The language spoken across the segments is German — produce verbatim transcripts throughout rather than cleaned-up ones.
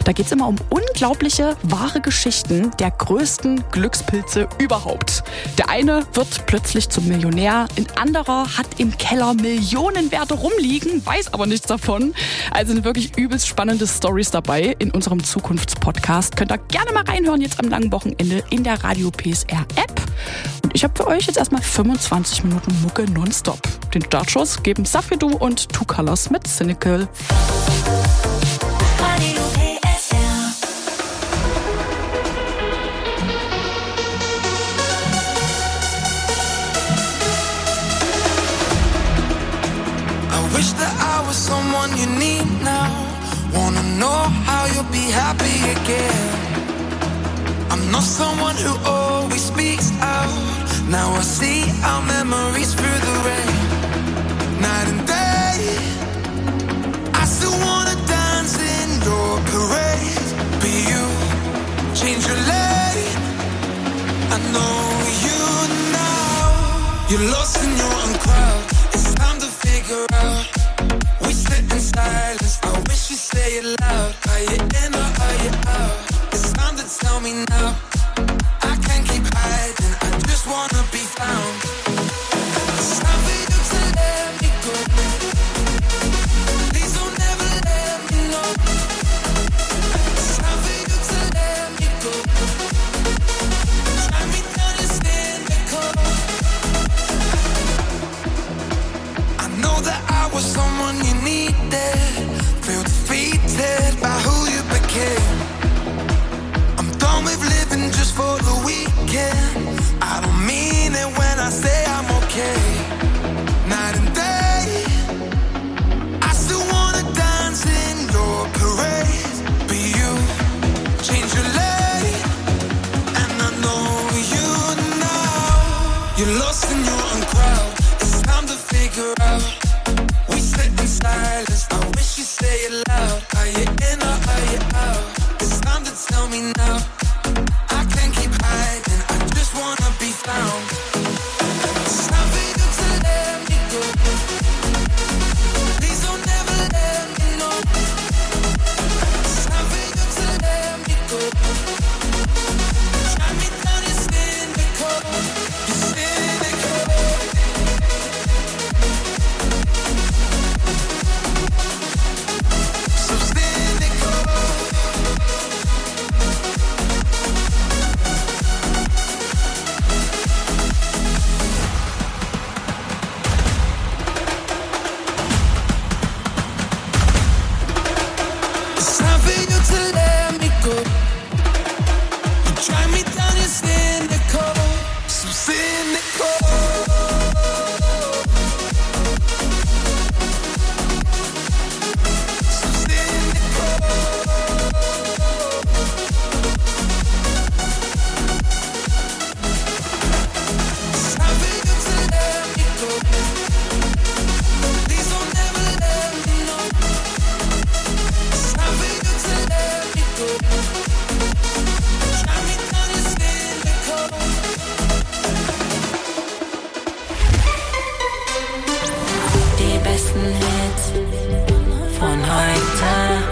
Da geht es immer um unglaubliche, wahre Geschichten der größten Glückspilze überhaupt. Der eine wird plötzlich zum Millionär, ein anderer hat im Keller Millionenwerte rumliegen, weiß aber nichts davon. Also sind wirklich übelst spannende Stories dabei in unserem Zukunftspodcast. Könnt ihr gerne mal reinhören jetzt am langen Wochenende in der Radio P S R App. Und ich habe für euch jetzt erstmal fünfundzwanzig Minuten Mucke nonstop. Den Startschuss geben Safedu und Two Colors mit Cynical. Radio P S R. I wish that I was someone you need now. Wanna know how you'll be happy again. I'm not someone who always speaks out. Now I see our memories through the rain. Night and day, I still wanna dance in your parade. But you change your lane. I know you now. You're lost in your own crowd. It's time to figure out. We sit in silence. I wish you'd say it loud. Are you in or are you out? It's time to tell me now. I can't keep hiding. I just wanna be found. It's time for you to let me go. Please don't ever let me know. It's time for you to let me go. Try me down and stand the cold. I know that I was someone you needed. Feel defeated by who you became. I'm done with living just for the weekend. I don't mean it when I say I'm okay. Night and day, I still wanna dance in your parade. But you change your lane, and I know you now. You're lost in your own crowd. It's time to figure out. We sit in silence. I wish you'd say it loud. Are you in or are you out? It's time to tell me now. I can't keep hiding. I just wanna be found. It's time for you to let me go. Please don't ever let me know. It's time for you to let me go. Try me down, you're cynical. You're cynical. So cynical. It's time for you to let me go. You drive me down, you're cynical. So cynical. So cynical. It's time for you to let me go. Please don't ever let me know. It's time for you to let me go. Try me down, you're cynical. Die besten Hits von heute.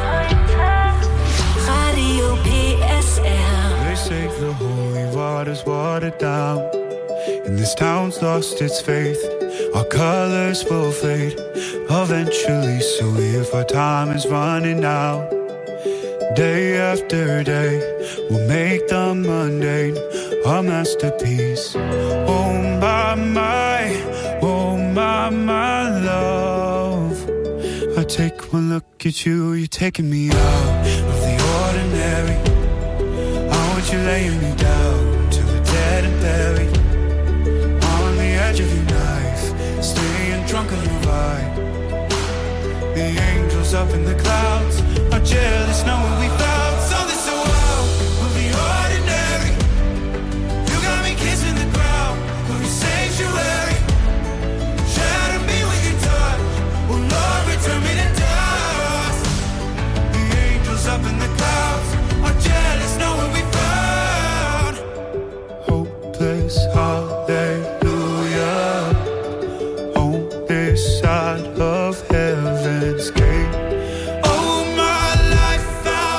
Radio P S R. They say the holy water's watered down, and this town's lost its faith. Our colors will fade eventually, so if our time is running out, day after day, we'll make the mundane a masterpiece. Oh my, my, oh my, my love. I take one look at you, you're taking me out of the ordinary. I want you laying me down till we're dead and buried. On the edge of your knife, staying drunk on your vibe. The angels up in the clouds are jealous knowing we found something so wild. We'll be ordinary. You got me kissing the ground, we'll be sanctuary. Shatter me with your touch, oh Lord, return me to dust. The angels up in the clouds are jealous knowing we found hopeless hallelujah on this side of heaven's gate. Oh, my life I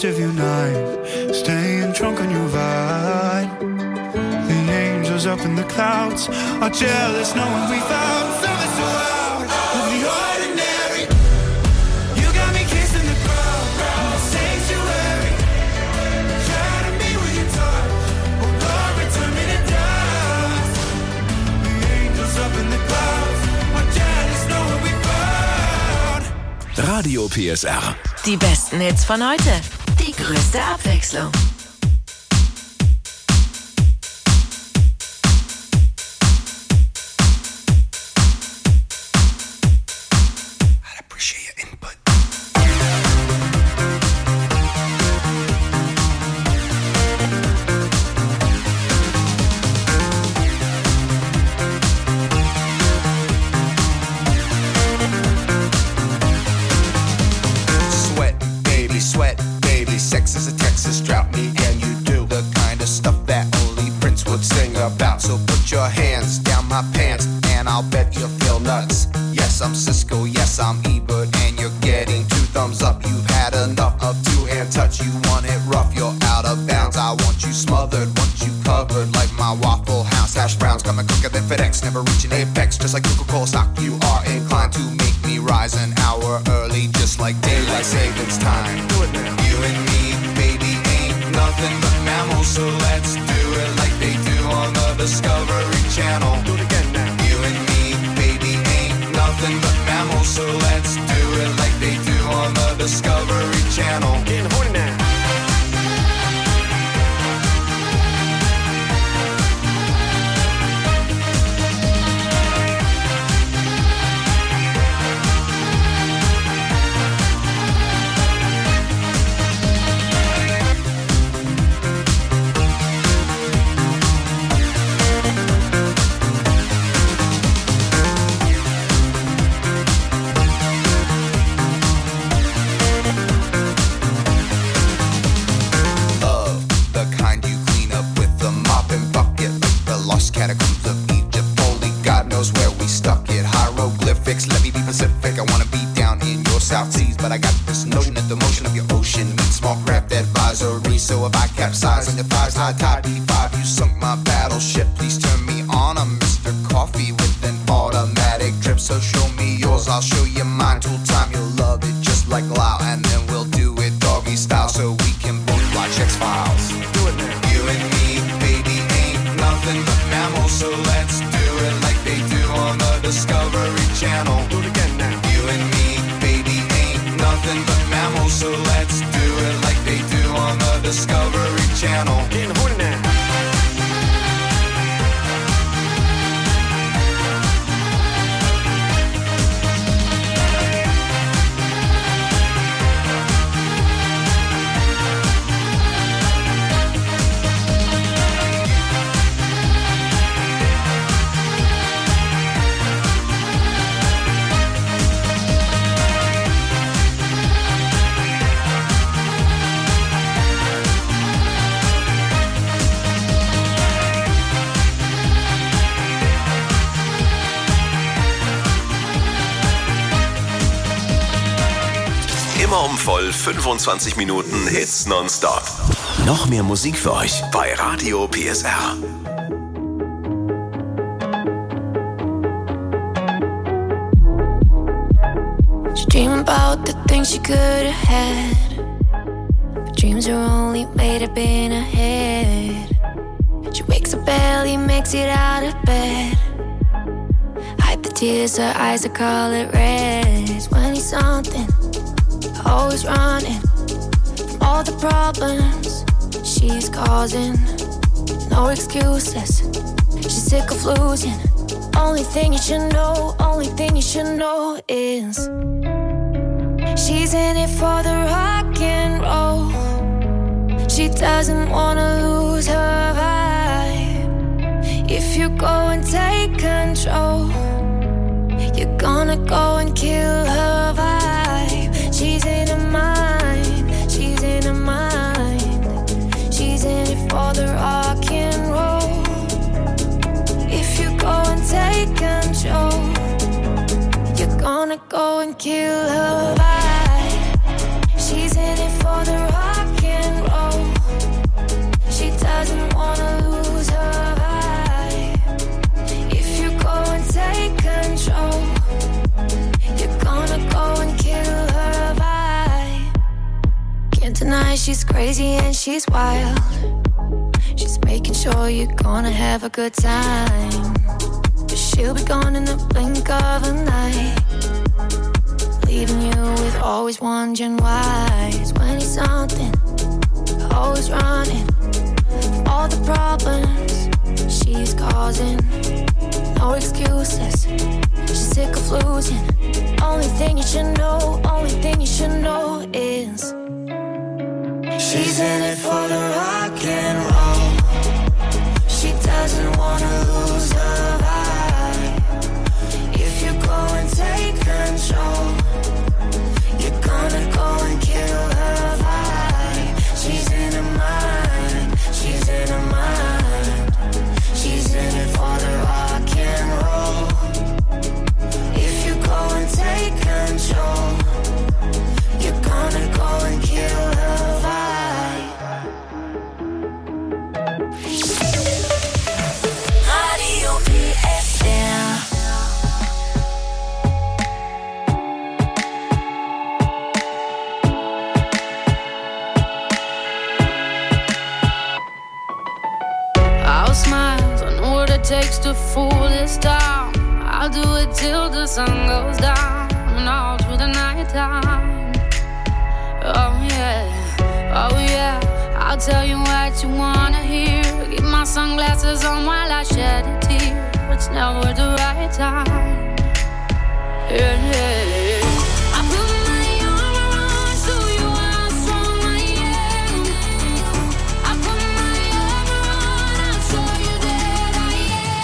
charge of your night, staying drunk on your vibe. The angels up in the clouds are jealous knowing we found something so out of the ordinary. You got me kissing the crowd, sanctuary. Try to be with your touch, oh Lord, return me to dust. The angels up in the clouds are jealous knowing we found. Radio P S R. Die besten Hits von heute. Die größte Abwechslung. Um voll fünfundzwanzig Minuten Hits nonstop. Noch mehr Musik für euch bei Radio P S R. She dream about the things she could have had, but dreams are only made up in her head. She wakes up early, makes it out of bed, hide the tears, her eyes are color red. twenty something, always running from all the problems she's causing. No excuses, she's sick of losing. Only thing you should know, only thing you should know is she's in it for the rock and roll. She doesn't wanna lose her vibe. If you go and take control, you're gonna go and kill her vibe. She's in her mind, she's in her mind. She's in it for the rock and roll. If you go and take control, you're gonna go and kill her vibe. She's in it for the rock she's crazy and she's wild. She's making sure you're gonna have a good time, but she'll be gone in the blink of an eye, leaving you with always wondering why. It's when he's something, always running from all the problems she's causing. No excuses, she's sick of losing. Only thing you should know, only thing you should know is she's in it for the rock and roll. She doesn't wanna lose her vibe. If you go and take control, you're gonna go and kill her vibe. She's in her mind, she's in her mind. She's in it for the rock and roll. If you go and take control, you're gonna go and kill her vibe. Radio P S L. I'll smile, I know what it takes to fool this town. I'll do it till the sun goes down and all through the night time. Oh yeah, oh yeah, I'll tell you what you wanna hear. Keep my sunglasses on while I shed a tear. It's never the right time. Yeah, yeah. I put my arm around, show you how strong I am. I put my arm around, I'll show you that I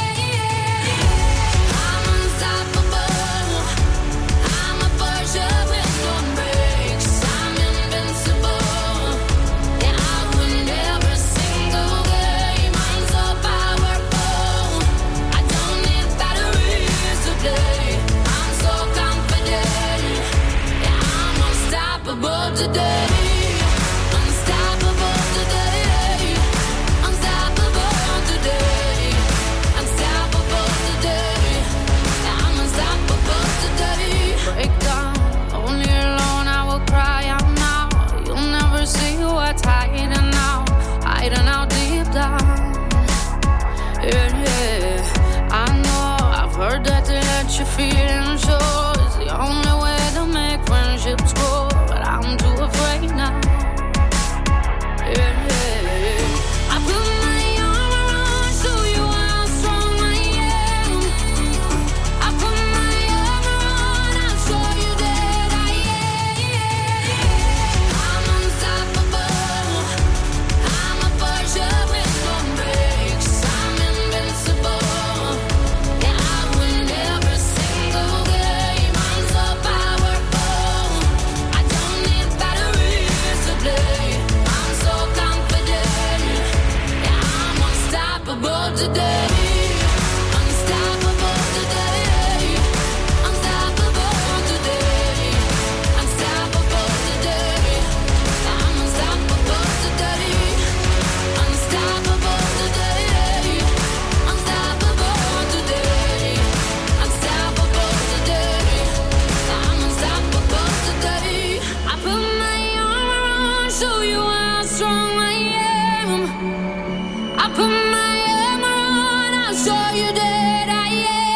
am. I'm unstoppable. I'm a Porsche with no brakes. I'm invincible. Yeah, I win every single game. I'm so powerful. I don't need batteries to play. I'm so confident. Yeah, I'm unstoppable today. Unstoppable today. Unstoppable today. Unstoppable today. Yeah, I'm unstoppable today. Break down, only alone I will cry out now. You'll never see what's hiding out, hiding out deep down. Yeah, yeah, I know, I've heard that to let your feelings show is the only way to make friendships grow, but I'm too afraid now. Yeah, yeah, I put my arm around, show you how strong I am. I put my arm around, I'll show you that I am. I'm unstoppable. I'm a Porsche with no brakes. I'm invincible. Yeah, I win every single game. I'm so powerful. I don't need batteries to play. I'm so confident. Yeah, I'm unstoppable today. Unstoppable today. Unstoppable today. Unstoppable today. I'm unstoppable today. Unstoppable today. Unstoppable today. Unstoppable today. I'm unstoppable today. I put my arm around, show you how strong I am. I put my arm around, I'll show you that I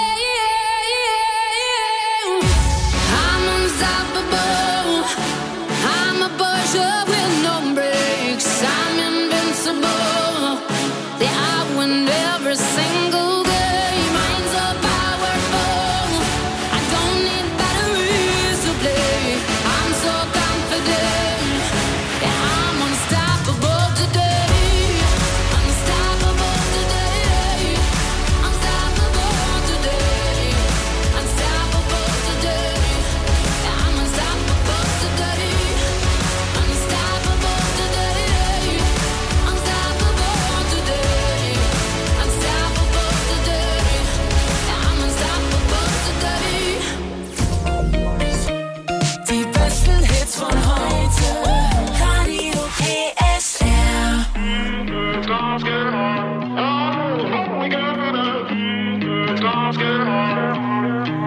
am. I'm unstoppable. I'm a Porsche with no brakes. I'm invincible. Yeah, I win every single game. I'm so powerful. I don't need batteries to play. I'm so confident. Yeah, I'm unstoppable today. Unstoppable today. Unstoppable today. Unstoppable today. Yeah, I'm unstoppable today. Unstoppable today. Unstoppable today. Unstoppable today. Yeah, I'm unstoppable today. Die besten Hits von heute. Radio P S R.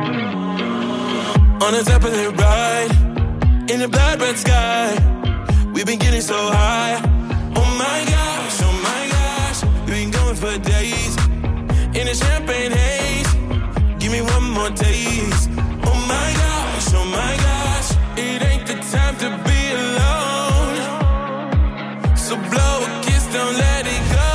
On a Zeppelin ride in a blood red sky. We've been getting so high. Oh my gosh, oh my gosh. We've been going for days in a champagne haze. Give me one more taste. Oh my gosh, oh my gosh. It ain't the time to be alone. So blow a kiss, don't let it go.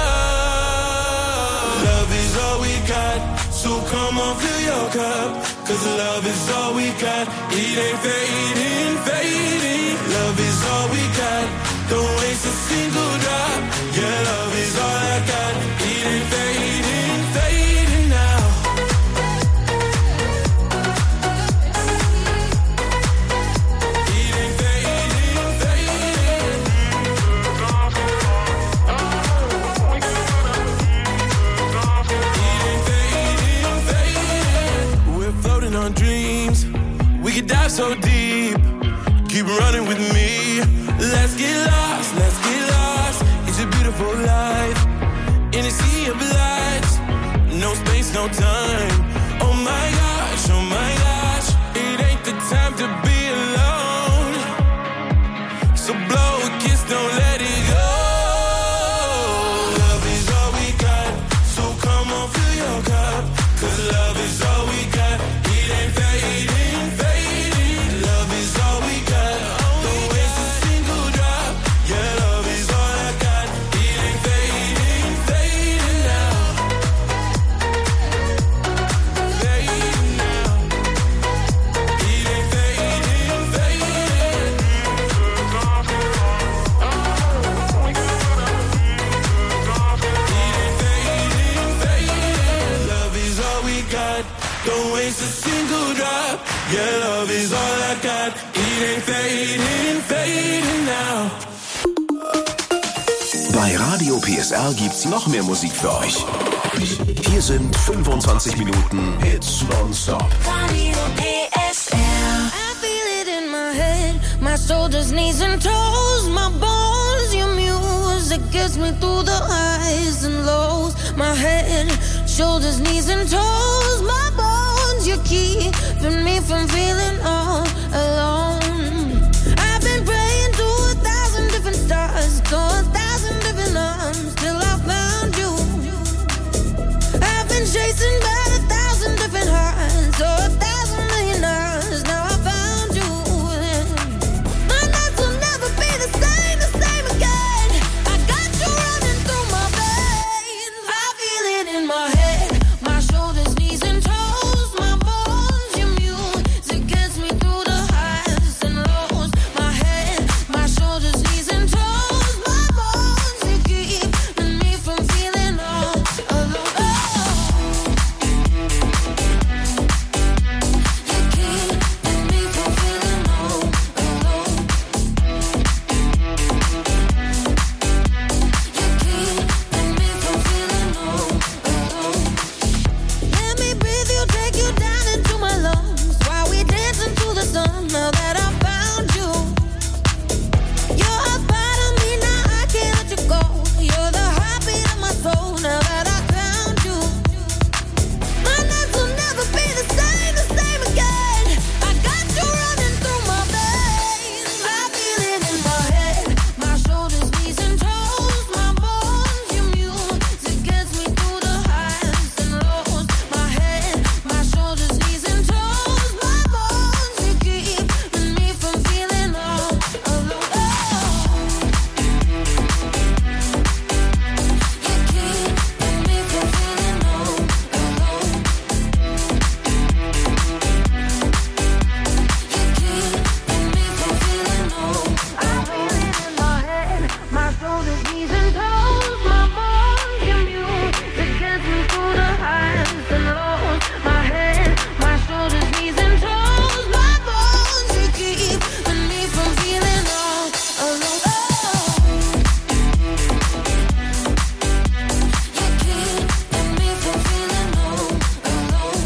Love is all we got. So come on, fill your cup. Cause love is all we got. It ain't fading, fading. Love is all we got. Don't waste a single drop. Yeah, love is all I got. It ain't fading, fading now. It ain't fading, fading. It ain't fading, fading. We're floating on dreams. We could dive so deep. Keep running with me. Let's get lost, let's get lost. It's a beautiful life in a sea of lights. No space, no time. Oh my gosh, oh my gosh. It ain't the time to be alone. So blow a kiss, don't let it go. Love is all we got. So come on, fill your cup. Cause love is all we got. It ain't fading, fading. Love is all we got. Don't waste a single drop. Yeah, love is all I got. It ain't fading, fading now. Fading now. It ain't fading, fading. It ain't fading, fading. Love is all we got. Don't waste a single drop. Yeah, love is all I got. It ain't fading, fading now. Bei Radio P S R gibt's noch mehr Musik für euch. Hier sind fünfundzwanzig Minuten Hits nonstop. Radio P S R. I feel it in my head, my shoulders, knees and toes, my bones, your music gets me through the highs and lows. My head, shoulders, knees and toes, my bones, you're keeping me from feeling all alone. I've been praying to a thousand different stars, to a thousand different arms, till I found you. I've been chasing by a thousand different hearts, so a thousand million hours. Now I found you. My nights will never be the same, the same again. I got you running through my veins. I feel it in my head, my shoulders, knees and toes, my bones, your music gets me through the highs and lows. My head, my shoulders, knees and toes, my bones, you keeping me from feeling all alone. Oh. You keeping me from feeling all alone. You keeping me from feeling all alone. Let me breathe you, take you down into my lungs while we dance into the sun. Now that I found you, you're a part of me. Now I can't let you go. You're the heartbeat of my soul. Now that I found you, my nights will never be the same, the same again. I got you running through my veins. I feel it in my head, my shoulders, knees and toes, my bones, your music gets me through the highs and lows. My head, my shoulders, knees and toes, my bones, you keeping me from feeling all alone. Oh. You keeping me from feeling all alone. You keeping me from feeling all. I feel it in my head, my shoulders, knees and toes, my bones, your music gets me through the highs and lows. My head, my shoulders, knees and toes, my bones, you keeping me from feeling all alone. Oh. You keeping me from feeling all alone.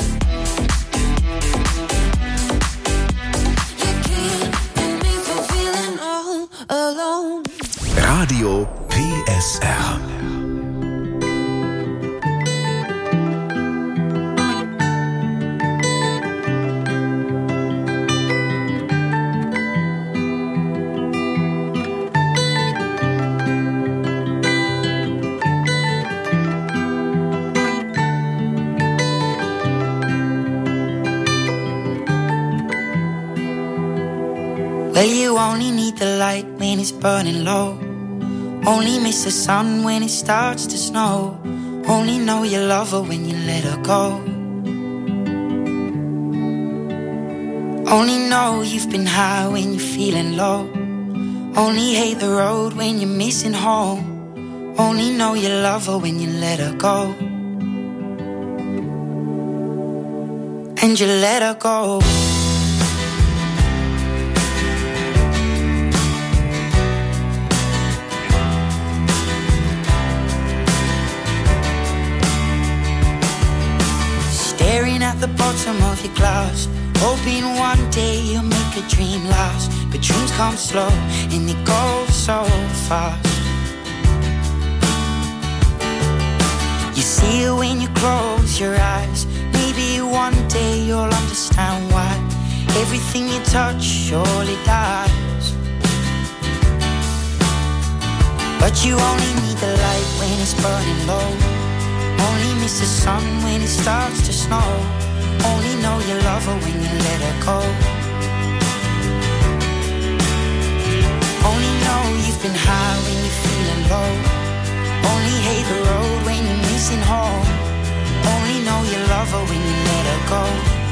You keeping me from feeling all alone. Radio P S R. Well, you only need the light when it's burning low. Only miss the sun when it starts to snow. Only know you love her when you let her go. Only know you've been high when you're feeling low. Only hate the road when you're missing home. Only know you love her when you let her go. And you let her go. Staring at the bottom of your glass, hoping one day you'll make a dream last. But dreams come slow and they go so fast. You see it when you close your eyes. Maybe one day you'll understand why everything you touch surely dies. But you only need the light when it's burning low. Only miss the sun when it starts to snow. Only know you love her when you let her go. Only know you've been high when you're feeling low. Only hate the road when you're missing home. Only know you love her when you let her go.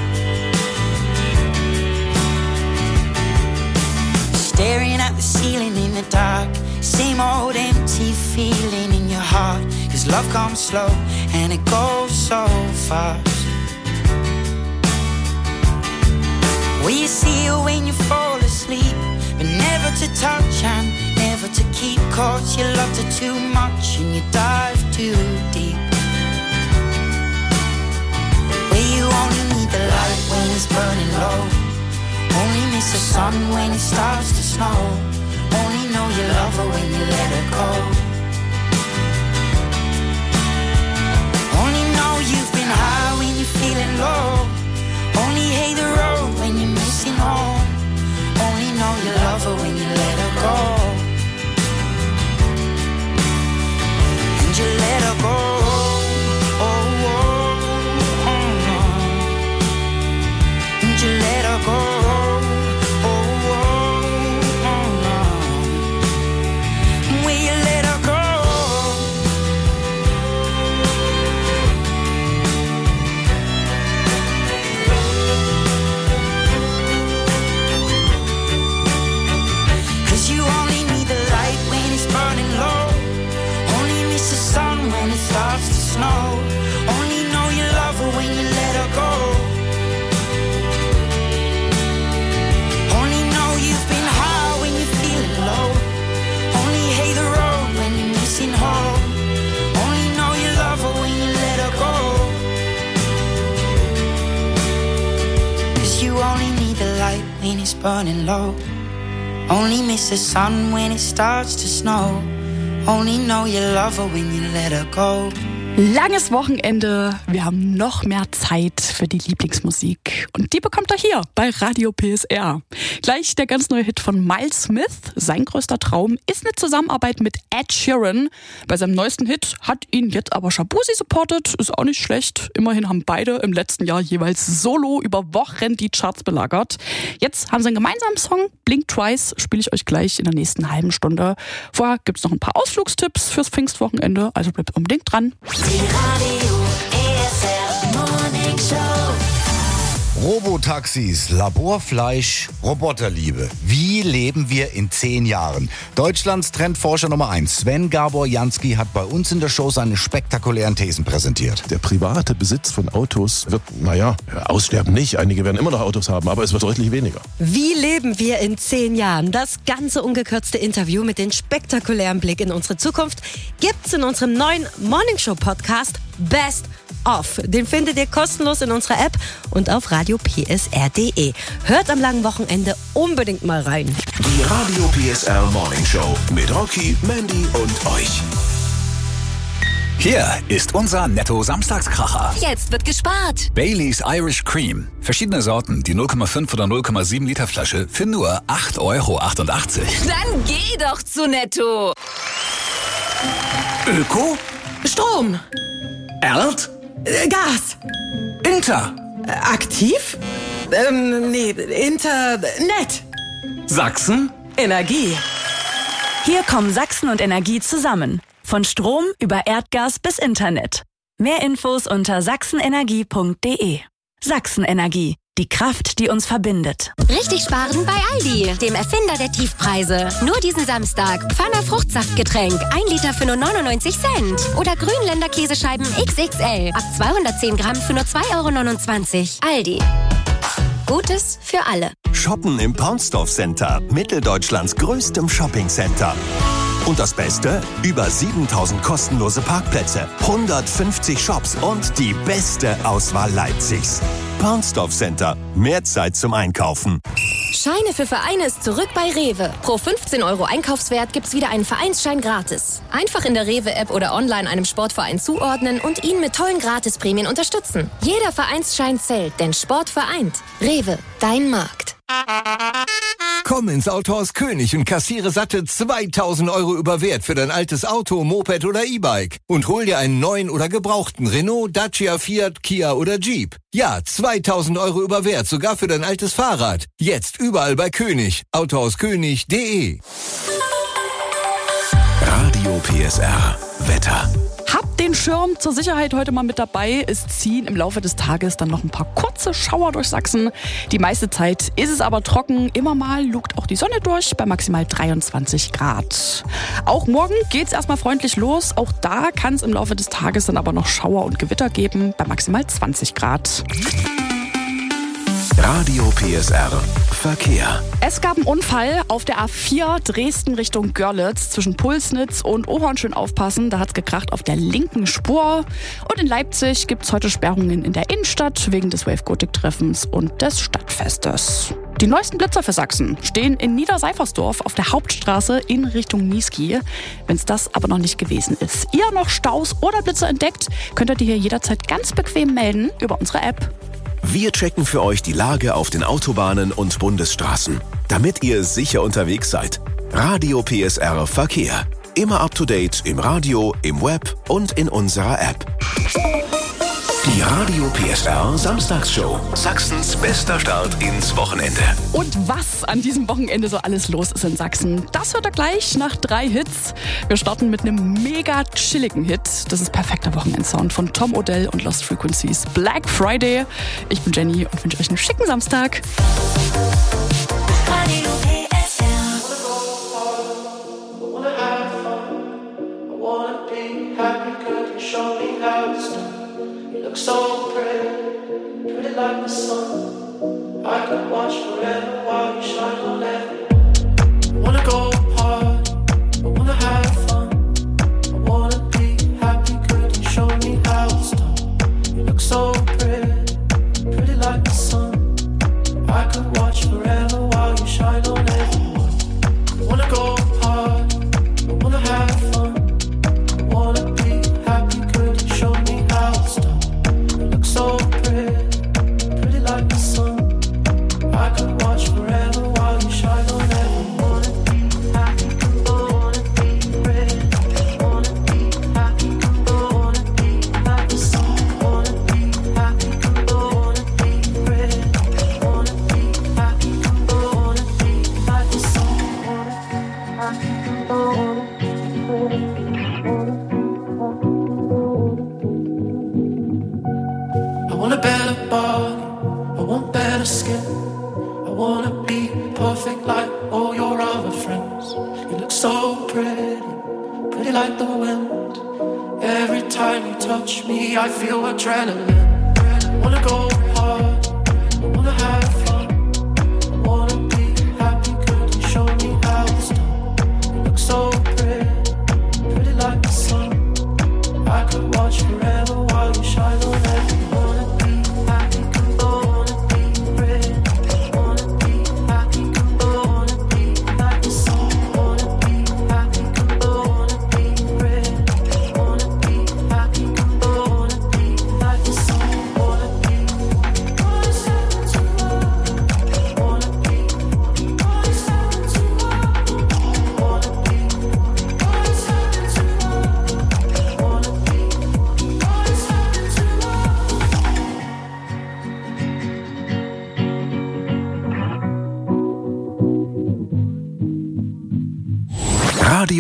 Staring at the ceiling in the dark, same old empty feeling in your heart. Cause love comes slow and it goes so fast. Well, you see her when you fall asleep, but never to touch and never to keep. Cause you loved her too much and you dive too deep. Well, you only need the light when it's burning low. Only miss the sun when it starts to snow. Only know you love her when you let her go. Only know you've been high when you're feeling low. Only hate the road when you're missing home. Only know you love her when you let her go. And you let her go. Oh, oh, oh, oh. And you let her go. Starts to snow. Only know you love her when you let her go. Only know you've been high when you're feeling low. Only hate the road when you're missing home. Only know you love her when you let her go. Cause you only need the light when it's burning low. Only miss the sun when it starts to snow. Only know you love her when you let her go. Langes Wochenende, wir haben noch mehr Zeit für die Lieblingsmusik. Und die bekommt ihr hier bei Radio P S R. Gleich der ganz neue Hit von Miles Smith. Sein größter Traum ist eine Zusammenarbeit mit Ed Sheeran. Bei seinem neuesten Hit hat ihn jetzt aber Shaboozey supportet. Ist auch nicht schlecht. Immerhin haben beide im letzten Jahr jeweils solo über Wochen die Charts belagert. Jetzt haben sie einen gemeinsamen Song. Blink Twice spiele ich euch gleich in der nächsten halben Stunde. Vorher gibt es noch ein paar Ausflugstipps fürs Pfingstwochenende. Also bleibt unbedingt dran. Die Radio E S R Morning Show. Robotaxis, Laborfleisch, Roboterliebe. Wie leben wir in zehn Jahren? Deutschlands Trendforscher Nummer eins, Sven Gabor Jansky, hat bei uns in der Show seine spektakulären Thesen präsentiert. Der private Besitz von Autos wird, naja, aussterben nicht. Einige werden immer noch Autos haben, aber es wird deutlich weniger. Wie leben wir in zehn Jahren? Das ganze ungekürzte Interview mit dem spektakulären Blick in unsere Zukunft gibt's in unserem neuen Morningshow-Podcast Best Of. Den findet ihr kostenlos in unserer App und auf radio p s r punkt d e. Hört am langen Wochenende unbedingt mal rein. Die Radio P S R Morning Show mit Rocky, Mandy und euch. Hier ist unser Netto-Samstagskracher. Jetzt wird gespart. Baileys Irish Cream. Verschiedene Sorten, die null Komma fünf oder null Komma sieben Liter Flasche für nur acht Euro achtundachtzig. Dann geh doch zu Netto. Öko? Strom. Erd? Äh, Gas. Inter? Äh, aktiv? Ähm, nee, Internet. Sachsen Energie. Hier kommen Sachsen und Energie zusammen. Von Strom über Erdgas bis Internet. Mehr Infos unter sachsenenergie punkt de. Sachsen Energie. Die Kraft, die uns verbindet. Richtig sparen bei Aldi, dem Erfinder der Tiefpreise. Nur diesen Samstag. Pfanner Fruchtsaftgetränk, ein Liter für nur neunundneunzig Cent. Oder Grünländer Käsescheiben X X L, ab zweihundertzehn Gramm für nur zwei Euro neunundzwanzig. Aldi. Gutes für alle. Shoppen im Paunsdorf Center, Mitteldeutschlands größtem Shoppingcenter. Und das Beste? Über siebentausend kostenlose Parkplätze, hundertfünfzig Shops und die beste Auswahl Leipzigs. Paunsdorf Center, mehr Zeit zum Einkaufen. Scheine für Vereine ist zurück bei Rewe. Pro fünfzehn Euro Einkaufswert gibt's wieder einen Vereinsschein gratis. Einfach in der Rewe-App oder online einem Sportverein zuordnen und ihn mit tollen Gratisprämien unterstützen. Jeder Vereinsschein zählt, denn Sport vereint. Rewe, dein Markt. Komm ins Autohaus König und kassiere satte zweitausend Euro über Wert für dein altes Auto, Moped oder E-Bike. Und hol dir einen neuen oder gebrauchten Renault, Dacia, Fiat, Kia oder Jeep. Ja, zweitausend Euro über Wert, sogar für dein altes Fahrrad. Jetzt überall bei König. Autohauskönig punkt de. Radio P S R. Wetter. Habt den Schirm zur Sicherheit heute mal mit dabei. Es ziehen im Laufe des Tages dann noch ein paar kurze Schauer durch Sachsen. Die meiste Zeit ist es aber trocken. Immer mal lugt auch die Sonne durch bei maximal dreiundzwanzig Grad. Auch morgen geht's erstmal freundlich los. Auch da kann es im Laufe des Tages dann aber noch Schauer und Gewitter geben bei maximal zwanzig Grad. Radio P S R. Verkehr. Es gab einen Unfall auf der A vier Dresden Richtung Görlitz zwischen Pulsnitz und Ohorn. Schön aufpassen, da hat's gekracht auf der linken Spur. Und in Leipzig gibt's heute Sperrungen in der Innenstadt wegen des Wave-Gotik-Treffens und des Stadtfestes. Die neuesten Blitzer für Sachsen stehen in Niederseifersdorf auf der Hauptstraße in Richtung Niesky. Wenn es das aber noch nicht gewesen ist, ihr noch Staus oder Blitzer entdeckt, könnt ihr die hier jederzeit ganz bequem melden über unsere App. Wir checken für euch die Lage auf den Autobahnen und Bundesstraßen, damit ihr sicher unterwegs seid. Radio P S R Verkehr. Immer up to date im Radio, im Web und in unserer App. Die Radio P S R Samstagsshow. Sachsens bester Start ins Wochenende. Und was an diesem Wochenende so alles los ist in Sachsen, das hört ihr gleich nach drei Hits. Wir starten mit einem mega chilligen Hit. Das ist perfekter Wochenendsound von Tom Odell und Lost Frequencies. Black Friday. Ich bin Jenny und wünsche euch einen schicken Samstag. Radio P S R. So pretty, pretty like the sun. I could watch forever while you shine on everyone. Wanna go hard, I wanna have fun. I wanna be happy, could you show me how it's done? You look so pretty, pretty like the sun. I could watch forever while you shine on everyone. Wanna go hard, I wanna have fun. I wanna be happy, could you show me how it's done? So pretty, pretty like the sun. I could watch forever while you shine on everyone. Wanna be happy, wanna be ready. Wanna be happy, wanna be like the sun. Wanna be happy, wanna be ready. Wanna be happy, wanna be like the sun. Wanna be happy, wanna be ready. I want a better body, I want better skin. I wanna be perfect like all your other friends. You look so pretty, pretty like the wind. Every time you touch me, I feel adrenaline. I wanna go hard, I wanna have fun. I wanna be happy, could you show me how it's done? You look so pretty, pretty like the sun. I could watch forever while you shine on everyone.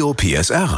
Radio P S R.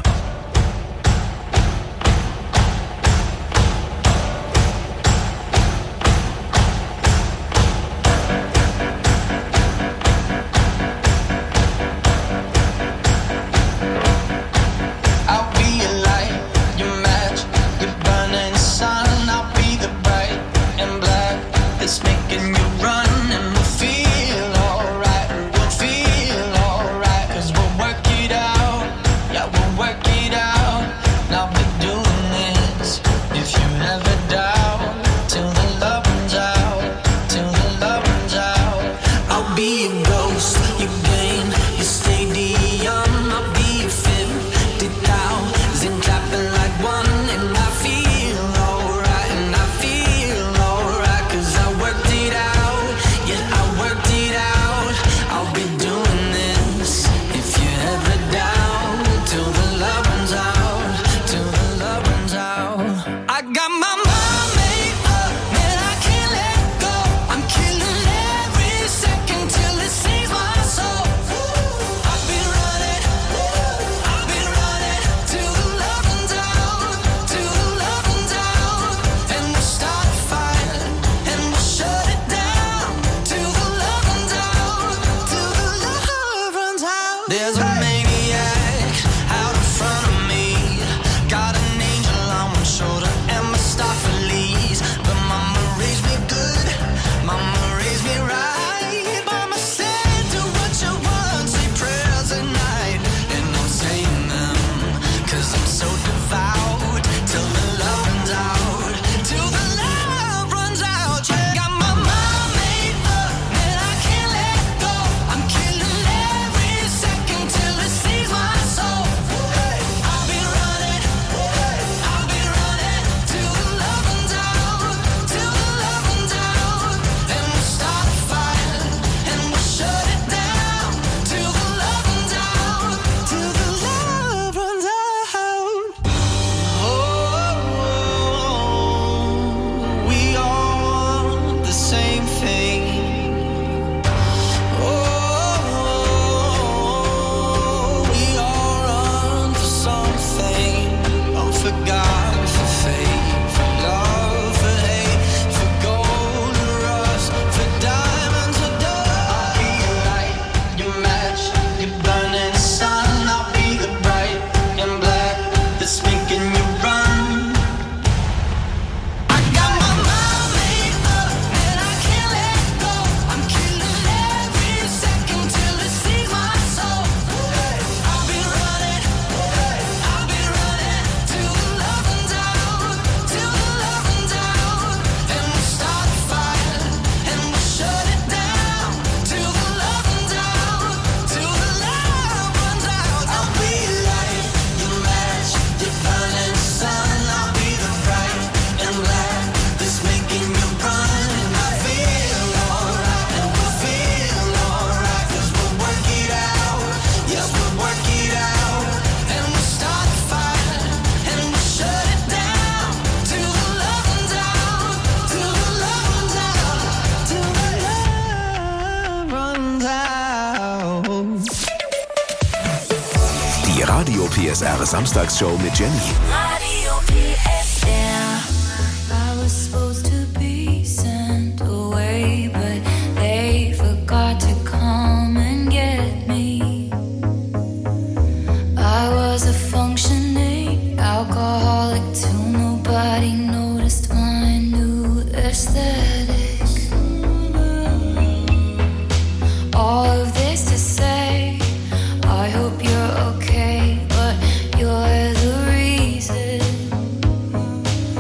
Radio P S R Samstagsshow mit Jenny. Radio P S R. I was supposed to be sent away, but they forgot to come and get me. I was a functioning alcoholic till nobody noticed my new aesthetic. All of this to say, I hope you're okay, but you're the reason.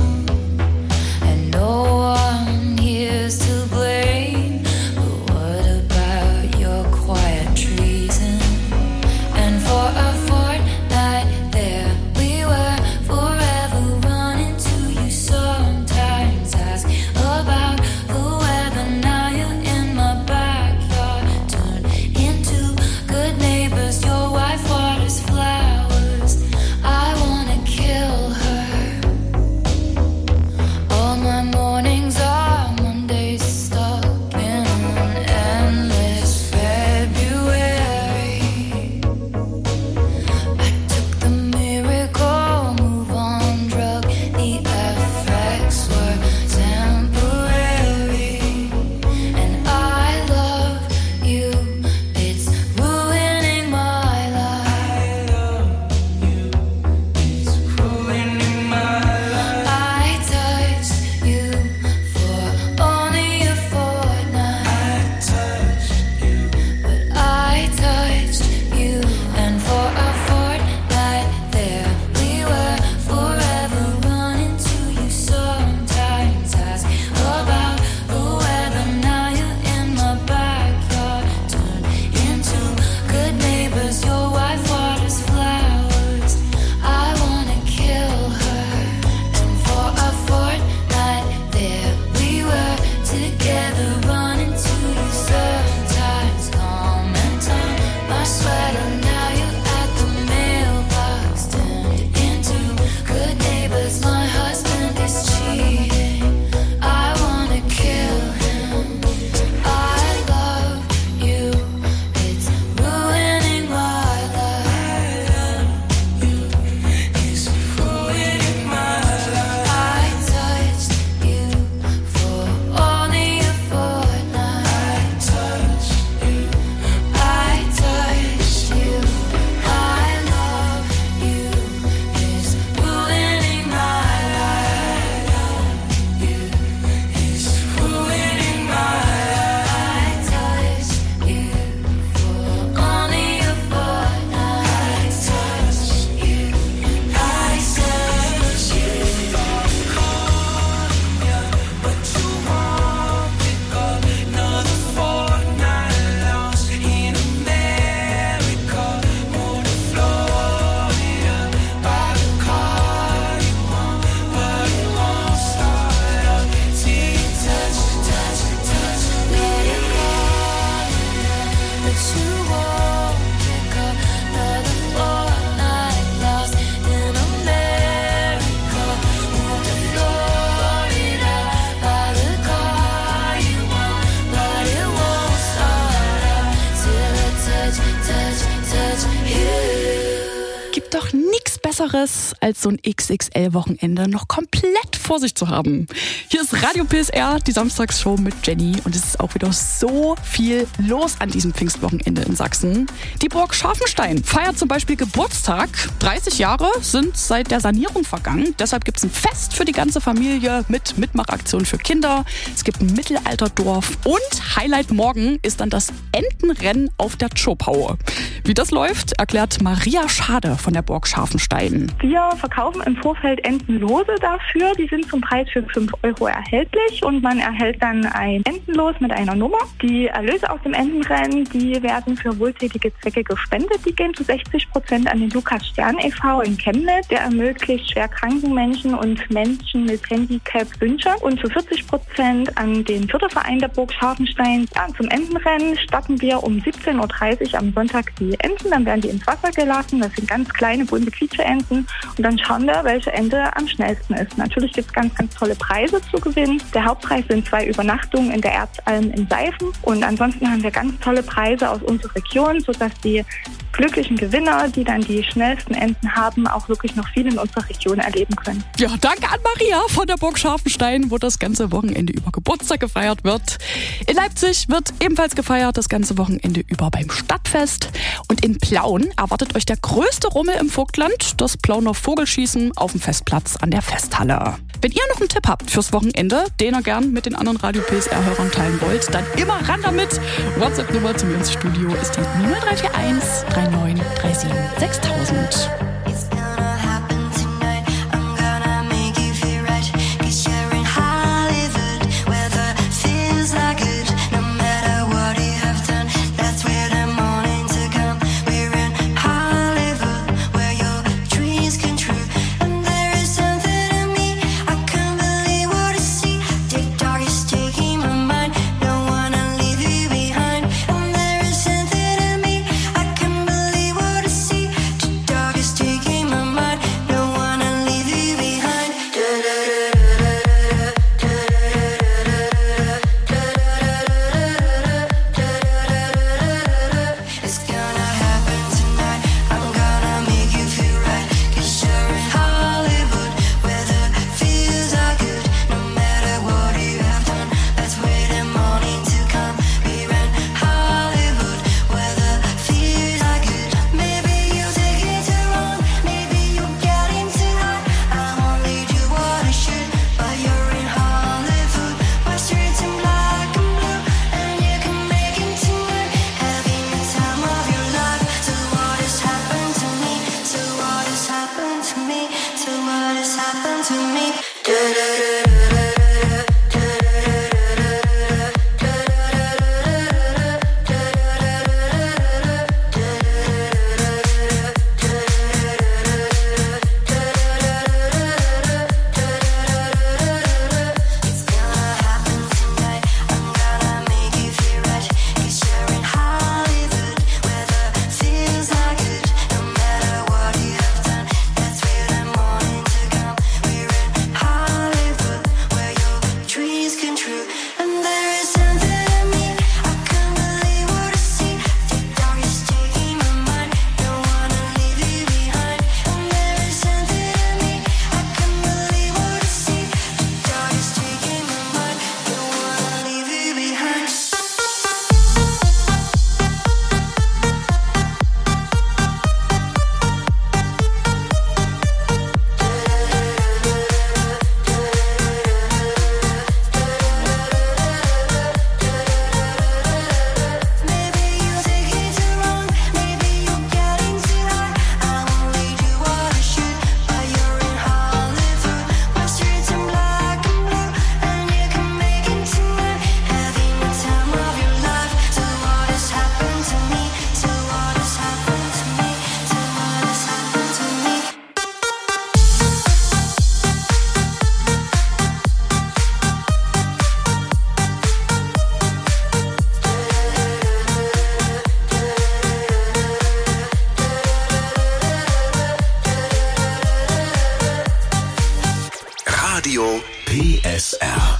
Besseres, als so ein X X L-Wochenende noch komplett vor sich zu haben. Hier ist Radio P S R, die Samstagsshow mit Jenny. Und es ist auch wieder so viel los an diesem Pfingstwochenende in Sachsen. Die Burg Scharfenstein feiert zum Beispiel Geburtstag. dreißig Jahre sind seit der Sanierung vergangen. Deshalb gibt es ein Fest für die ganze Familie mit Mitmachaktionen für Kinder. Es gibt ein Mittelalterdorf. Und Highlight morgen ist dann das Entenrennen auf der Tschopaue. Wie das läuft, erklärt Maria Schade von der Burg Scharfenstein. Wir verkaufen im Vorfeld Entenlose dafür. Die sind zum Preis für fünf Euro erhältlich und man erhält dann ein Entenlos mit einer Nummer. Die Erlöse aus dem Entenrennen, die werden für wohltätige Zwecke gespendet. Die gehen zu sechzig Prozent an den Lukas Stern e V in Chemnitz. Der ermöglicht schwerkranken Menschen und Menschen mit Handicap Wünsche. Und zu vierzig Prozent an den Förderverein der Burg Scharfenstein. Ja, zum Entenrennen starten wir um siebzehn Uhr dreißig am Sonntag die Enten. Dann werden die ins Wasser gelassen. Das sind ganz kleine, bunte Quietscheenten. Und dann schauen wir, welche Ente am schnellsten ist. Natürlich gibt es ganz, ganz tolle Preise zu gewinnen. Der Hauptpreis sind zwei Übernachtungen in der Erzalm in Seifen. Und ansonsten haben wir ganz tolle Preise aus unserer Region, sodass die glücklichen Gewinner, die dann die schnellsten Enten haben, auch wirklich noch viel in unserer Region erleben können. Ja, danke an Maria von der Burg Scharfenstein, wo das ganze Wochenende über Geburtstag gefeiert wird. In Leipzig wird ebenfalls gefeiert, das ganze Wochenende über beim Stadtfest. Und in Plauen erwartet euch der größte Rummel im Vogtland, das Plauner Vogelschießen auf dem Festplatz an der Festhalle. Wenn ihr noch einen Tipp habt fürs Wochenende, den ihr gern mit den anderen Radio P S R-Hörern teilen wollt, dann immer ran damit. WhatsApp-Nummer zu mir ins Studio ist die null drei vier eins drei neun drei sieben sechstausend. Radio P S R.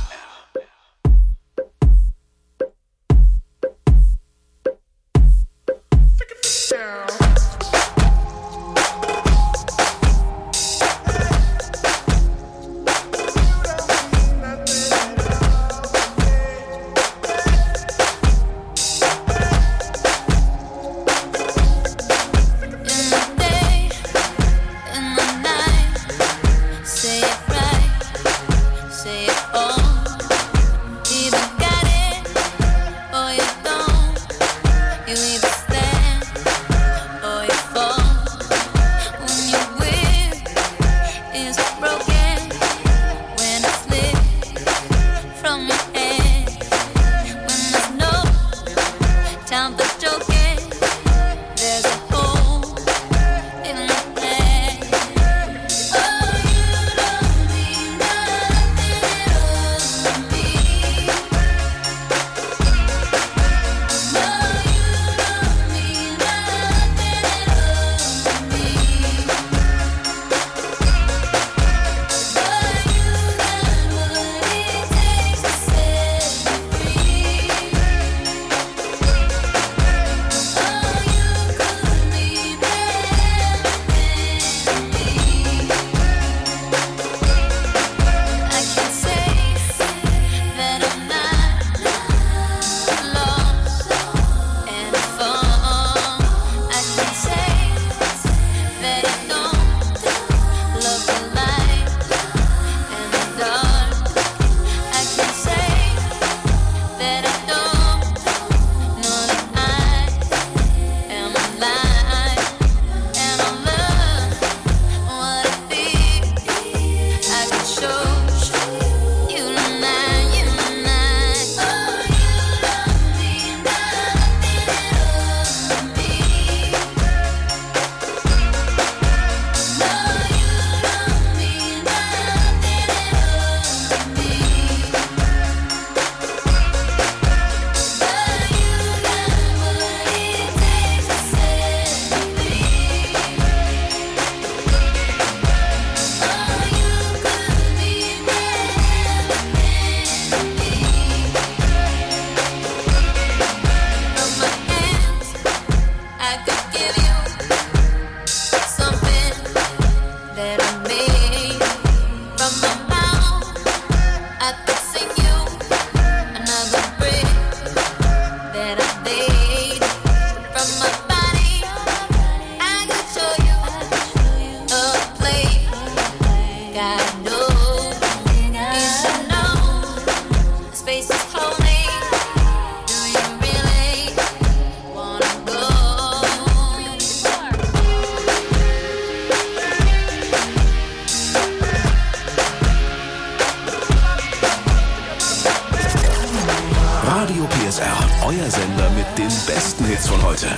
P S R, euer Sender mit den besten Hits von heute.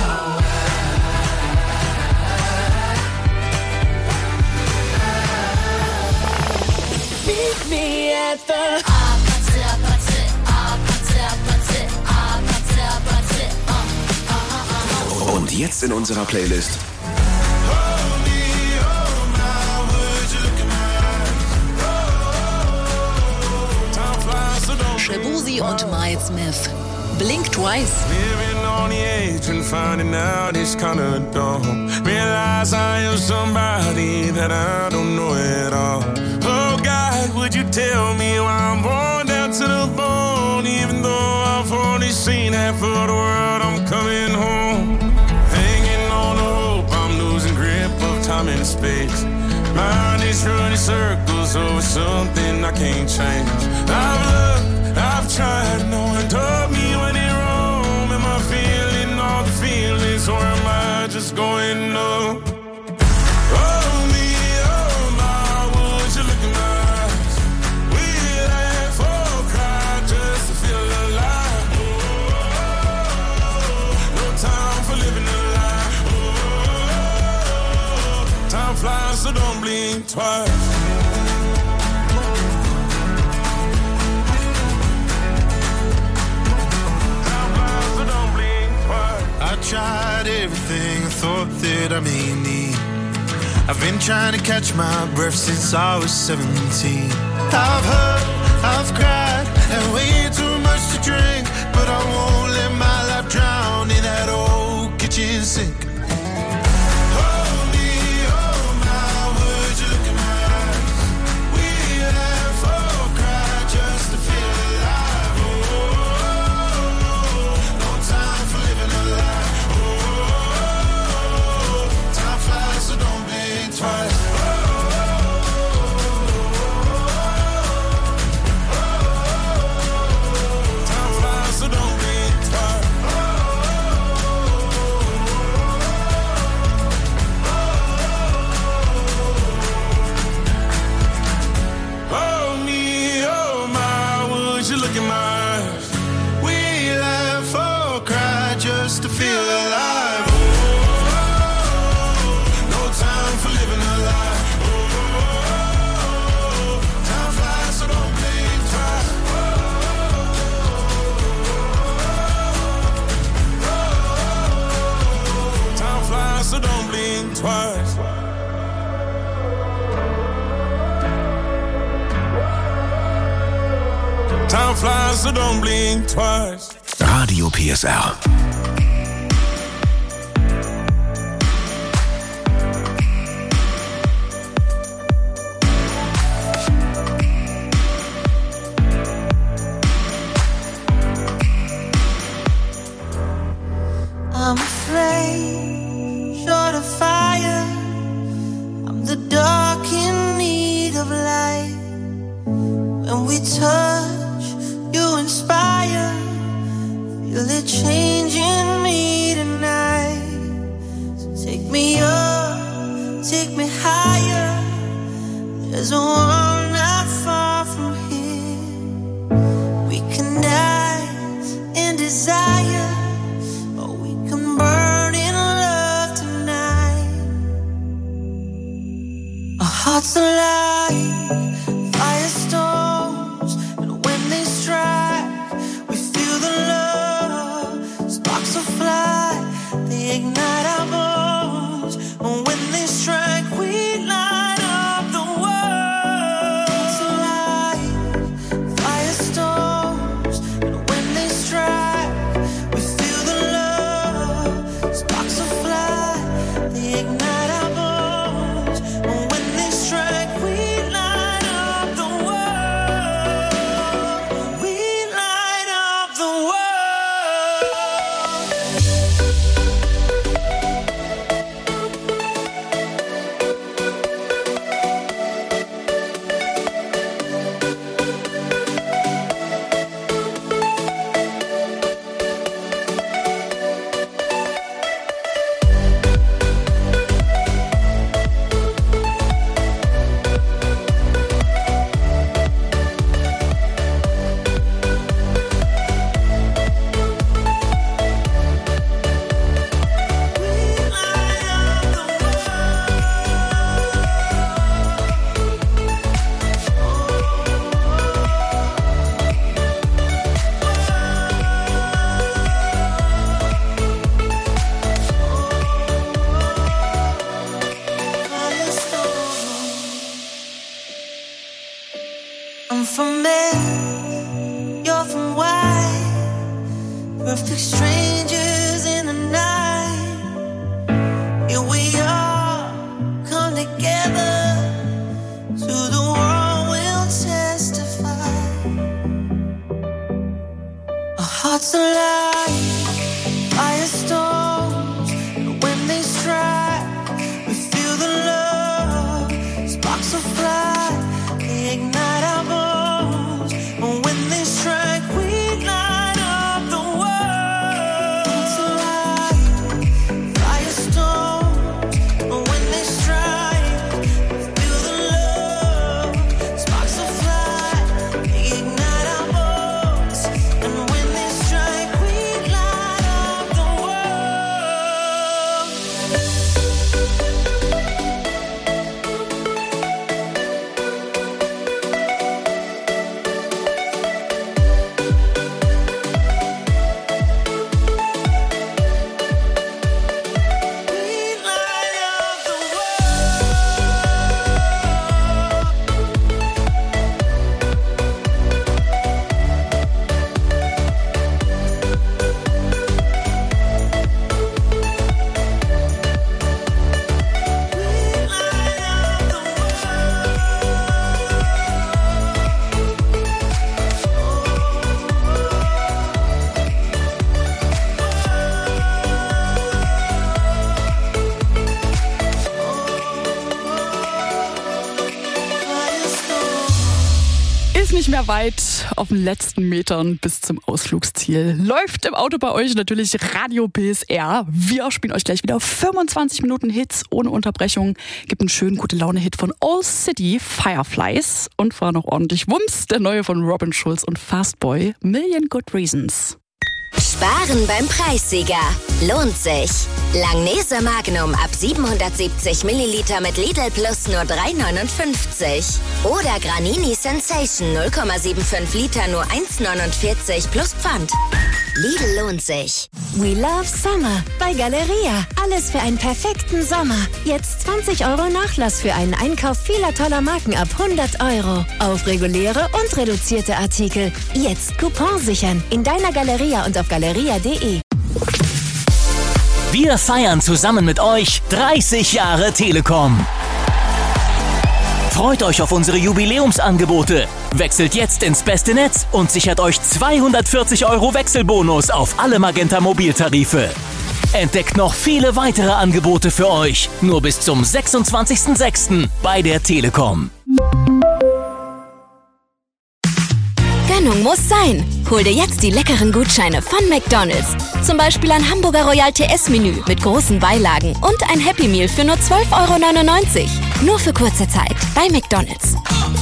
Meet me at the Und jetzt in unserer Playlist Shabuzi und Miles Smith. Blink Twice. Living on the edge and finding out it's kinda dumb. Realize I am somebody that I don't know at all. Oh God, would you tell me why I'm born down to the bone? Even though I've only seen half of the world, I'm coming home. Hanging on the hope, I'm losing grip of time and space. Mind is running circles over something I can't change. I've looked, I've tried, no one told me when it wrong. Am I feeling all the feelings or am I just going numb? Oh me, oh my, would you look in my eyes? We laugh or cry just to feel alive. Oh, no time for living a lie. Oh, time flies, so don't blink twice. I tried everything I thought that I may need. I've been trying to catch my breath since I was seventeen. I've hurt, I've cried, and way too much to drink. But I won't let my life drown in that old kitchen sink. Time flies, so don't blink twice. Radio P S R. I'm a flame, short of fire. I'm the dark in need of light. When we touch, you inspire. Feel it changing me tonight. So take me up, take me higher. There's a world not far from here. We can dance in desire. Burn in love tonight. Our hearts alive, firestorms, and when they strike, we feel the love. Sparks will fly, they ignite our bones, and when they strike, we light up the world. Hearts alive, firestorms, and when they strike, we feel the love. Sparks will fly, they ignite our bones. And when they strike, we light I'm from men, you're from why? Perfect strangers in the night. Here we are, come together. To the world we'll testify. Our hearts alive, firestorms, and when they strike, we feel the love. Sparks will fly, they ignite our bones. And when they strike, we light up the world. Hearts alive, firestorms, and when they strike, we feel the love. Sparks will fly, they ignite our bones. And when they strike, we light up the Ist nicht mehr weit, auf den letzten Metern bis zum Ausflugsziel. Läuft im Auto bei euch natürlich Radio P S R. Wir spielen euch gleich wieder fünfundzwanzig Minuten Hits ohne Unterbrechung. Gibt einen schönen Gute-Laune-Hit von Old City, Fireflies. Und vorher noch ordentlich Wumms, der neue von Robin Schulz und Fastboy, Million Good Reasons. Sparen beim Preissieger. Lohnt sich. Langnese Magnum ab siebenhundertsiebzig Milliliter mit Lidl Plus nur drei neunundfünfzig. Oder Granini Sensation null Komma fünfundsiebzig Liter nur eins neunundvierzig plus Pfand. Lidl lohnt sich. We love Summer bei Galeria. Alles für einen perfekten Sommer. Jetzt zwanzig Euro Nachlass für einen Einkauf vieler toller Marken ab hundert Euro. Auf reguläre und reduzierte Artikel. Jetzt Coupon sichern. In deiner Galeria und auf galeria punkt de. Wir feiern zusammen mit euch dreißig Jahre Telekom. Freut euch auf unsere Jubiläumsangebote. Wechselt jetzt ins beste Netz und sichert euch zweihundertvierzig Euro Wechselbonus auf alle Magenta Mobiltarife. Entdeckt noch viele weitere Angebote für euch. Nur bis zum sechsundzwanzigsten sechsten bei der Telekom. Gönnung muss sein. Hol dir jetzt die leckeren Gutscheine von McDonald's. Zum Beispiel ein Hamburger Royal T S-Menü mit großen Beilagen und ein Happy Meal für nur zwölf Euro neunundneunzig. Nur für kurze Zeit bei McDonald's.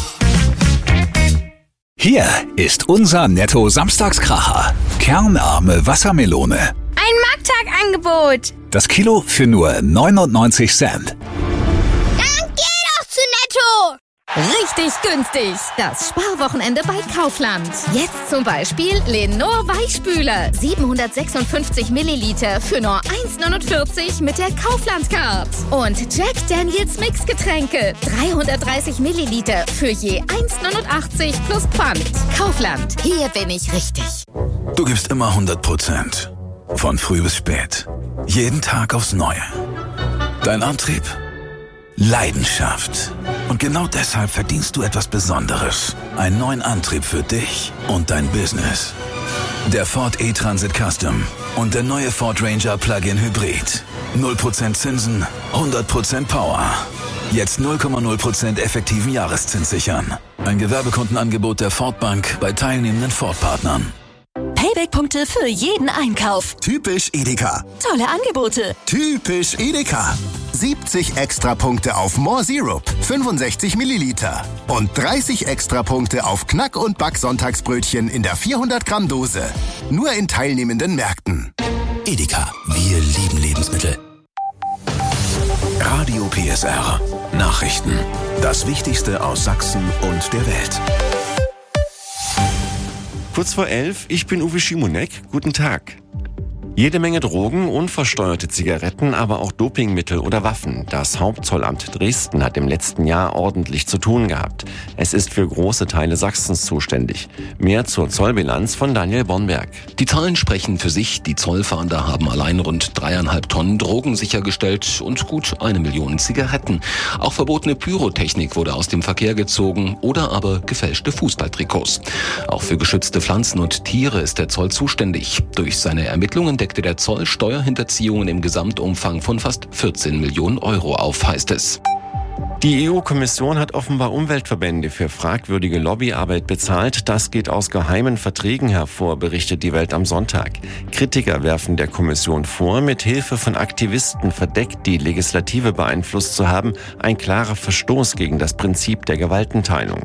Hier ist unser Netto-Samstagskracher. Kernarme Wassermelone. Ein Markttagangebot. Das Kilo für nur neunundneunzig Cent. Dann geh doch zu Netto. Richtig günstig. Das Sparwochenende bei Kaufland. Jetzt zum Beispiel Lenor Weichspüler. siebenhundertsechsundfünfzig Milliliter für nur eins neunundvierzig mit der Kaufland-Card. Und Jack Daniels Mixgetränke. dreihundertdreißig Milliliter für je eins neunundachtzig plus Pfand. Kaufland. Hier bin ich richtig. Du gibst immer hundert Prozent. Von früh bis spät. Jeden Tag aufs Neue. Dein Antrieb? Leidenschaft. Und genau deshalb verdienst du etwas Besonderes. Einen neuen Antrieb für dich und dein Business. Der Ford E-Transit Custom und der neue Ford Ranger Plug-in Hybrid. null Prozent Zinsen, hundert Prozent Power. Jetzt null Komma null Prozent effektiven Jahreszins sichern. Ein Gewerbekundenangebot der Ford Bank bei teilnehmenden Ford-Partnern. Payback-Punkte für jeden Einkauf. Typisch Edeka. Tolle Angebote. Typisch Edeka. siebzig Extrapunkte auf More Syrup, fünfundsechzig Milliliter. Und dreißig Extrapunkte auf Knack- und Back-Sonntagsbrötchen in der vierhundert Gramm Dose. Nur in teilnehmenden Märkten. Edeka, wir lieben Lebensmittel. Radio P S R. Nachrichten. Das Wichtigste aus Sachsen und der Welt. Kurz vor elf, ich bin Uwe Schimonek. Guten Tag. Jede Menge Drogen, unversteuerte Zigaretten, aber auch Dopingmittel oder Waffen. Das Hauptzollamt Dresden hat im letzten Jahr ordentlich zu tun gehabt. Es ist für große Teile Sachsens zuständig. Mehr zur Zollbilanz von Daniel Bornberg. Die Zahlen sprechen für sich. Die Zollfahnder haben allein rund dreieinhalb Tonnen Drogen sichergestellt und gut eine Million Zigaretten. Auch verbotene Pyrotechnik wurde aus dem Verkehr gezogen oder aber gefälschte Fußballtrikots. Auch für geschützte Pflanzen und Tiere ist der Zoll zuständig. Durch seine Ermittlungen deckte der Zoll Steuerhinterziehungen im Gesamtumfang von fast vierzehn Millionen Euro auf, heißt es. Die E U-Kommission hat offenbar Umweltverbände für fragwürdige Lobbyarbeit bezahlt. Das geht aus geheimen Verträgen hervor, berichtet die Welt am Sonntag. Kritiker werfen der Kommission vor, mit Hilfe von Aktivisten verdeckt die Legislative beeinflusst zu haben. Ein klarer Verstoß gegen das Prinzip der Gewaltenteilung.